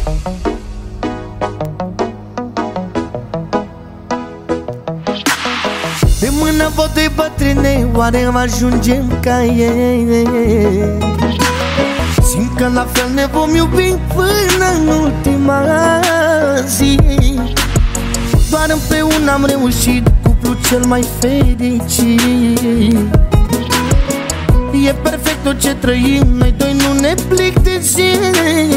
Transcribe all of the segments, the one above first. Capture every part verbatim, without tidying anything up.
De mână vă doi bătrâne, oare ajungem ca ei? Simt că la fel ne vom iubi până în ultima zi. Doar împreună am reușit, cuplul cel mai fericit. E perfect tot ce trăim, noi doi nu ne plictisim.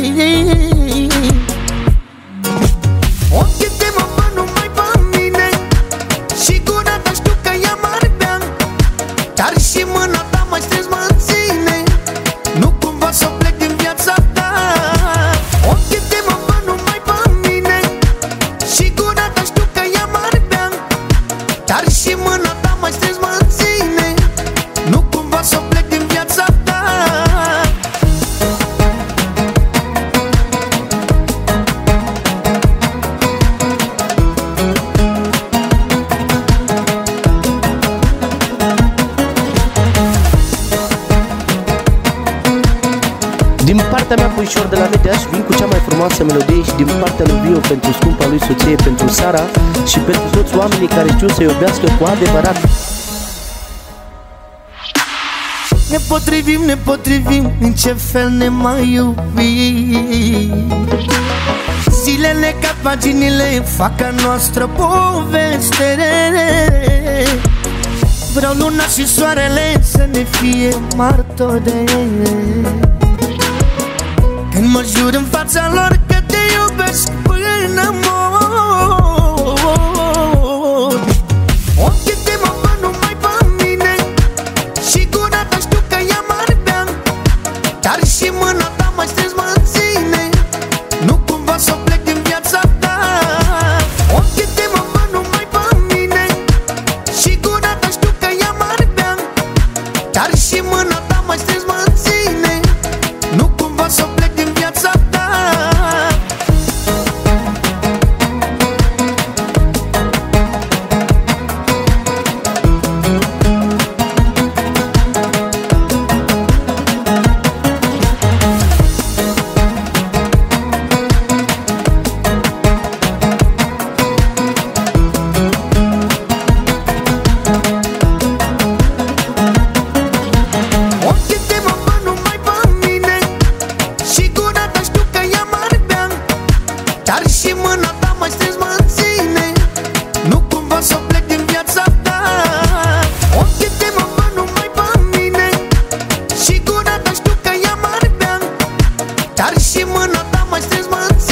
Ochii te mă văd numai pe mine și gura ta știu că ea m-ar bea, dar și mâna ta mai strâns mă ține, nu cumva să plec din viața ta. Ochii te mă văd numai pe mine și gura ta știu că ea m-ar bea, dar și mâna ta mai strâns mă ține, nu cumva să plec din viața ta. Din partea mea, Puișor de la Mediaș, vin cu cea mai frumoasă melodie și din partea lui Vio pentru scumpa lui soție, pentru Sara și pentru toți oamenii care știu să iubească cu adevărat. Ne potrivim, ne potrivim, în ce fel ne mai iubim. Zilele ca paginile fac a noastră poveste. Vreau luna și soarele să ne fie martori. Când mă jur în fața lor că te iubesc până mor. Ochii te mă văd numai pe mine și gura ta știu că ea m-ar bea, dar și mâna ta mai strâns mă ține, nu cumva să plec din viața ta. Ochii te mă văd numai pe mine și gura ta știu că ea m-ar bea, dar și mâna ta mai strâns mă ține, nu cumva să plec din viața ta. Ochii te mă văd numai pe mine și gura ta știu că ea m-ar bea, dar și mâna ta mai strâns mă ține, nu cumva să plec din viața ta. Ochii te mă văd numai pe mine și gura ta știu că ea m-ar bea, dar și mâna ta mai strâns mă ține,